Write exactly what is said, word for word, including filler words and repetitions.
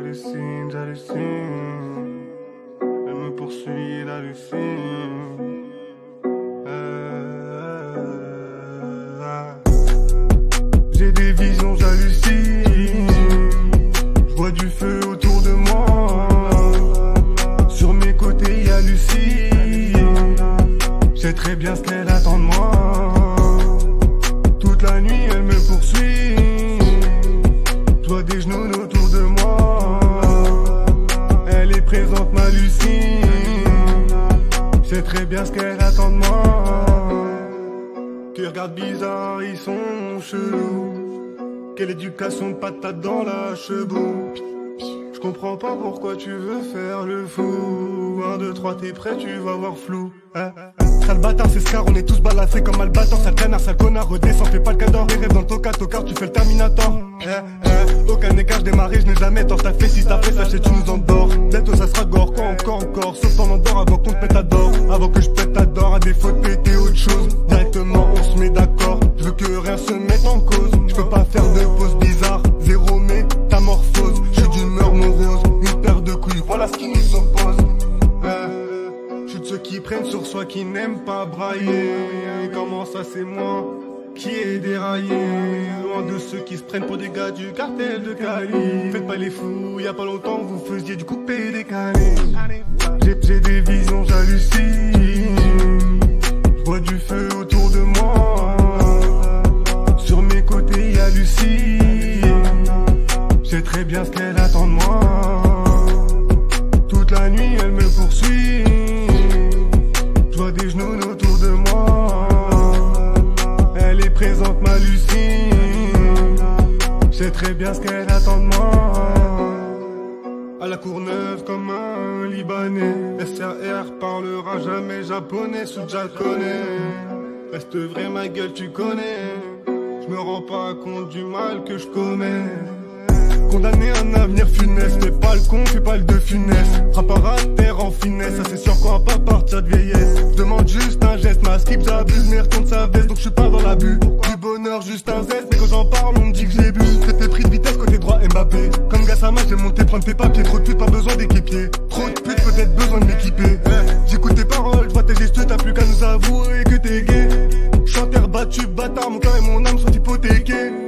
j'hallucine, j'hallucine. Elle me poursuit, elle hallucine. Euh, euh, J'ai des visions, j'hallucine. Je vois du feu autour de moi. Sur mes côtés, y'a Lucie. Je sais très bien ce qu'elle attend de moi. Toute la nuit, elle me poursuit. Je vois des genoux autour de moi. Elle est présente, ma Lucie. Je sais très bien ce qu'elle attend de moi. Qui regarde bizarre, ils sont chelous. Quelle éducation de patate dans la chebou. Je comprends pas pourquoi tu veux faire le fou. Un, deux, trois, t'es prêt, tu vas voir flou. Hein, hein. Sale bâtard, c'est Scar, on est tous balafrés comme Albator. Sale canard, sale connard, redescends, fais pas le cador. Les rêves dans le toca, tocard, tu fais le Terminator. Hein, hein. Aucun écart, démarré, je n'ai jamais tort. T'as fait si t'as fait, sachez, tu nous endors. Bientôt ça sera gore, quoi encore, encore. Sauf t'en endors avant qu'on te pète à d'or. Avant que je pète à d'or, à défaut de péter autre chose. Directement, on se met d'accord. Je veux que rien se mette en cause. Je peux pas faire de pause bizarre. Zéro métamorphose. Je suis d'humeur morose. Une paire de couilles, voilà ce qui nous oppose. Euh, je suis de ceux qui prennent sur soi, qui n'aiment pas brailler. Comment ça, c'est moi qui est déraillé. Loin de ceux qui se prennent pour des gars du cartel de Cali. Faites pas les fous, y a pas longtemps vous faisiez du coupé décalé. J'ai des visions, j'hallucine. Je vois du feu autour de moi. Sur mes côtés y'a Lucie. Je sais très bien ce qu'elle attend de moi. Toute la nuit elle me poursuit. Je vois des genoux autour de moi. Elle est présente, ma Lucie. Je sais très bien ce qu'elle attend de moi. À la Courneuve comme un Libanais. S R R parlera jamais japonais, Souja connaît. Reste vrai ma gueule, tu connais. Je me rends pas compte du mal que je commets. Condamné à un avenir funeste, fais pas le con, fais pas le de funeste. Rapport à terre en finesse, ça c'est sûr qu'on va pas partir de vieillesse. Je demande juste un geste, ma skip j'abuse, mais retourne sa veste, donc je suis pas dans l'abus. Du bonheur, juste un zeste, mais quand j'en parle, on me dit que j'ai bu. T'es pris de vitesse côté droit Mbappé. Comme Gassama, j'ai monté prendre tes papiers. Trop de putes, pas besoin d'équipier. Trop de putes, peut-être besoin de m'équiper. J'écoute tes paroles, j'vois tes gestes, t'as plus qu'à nous avouer que t'es gay. Chanteur battu, bâtard, mon cœur et mon âme sont hypothéqués.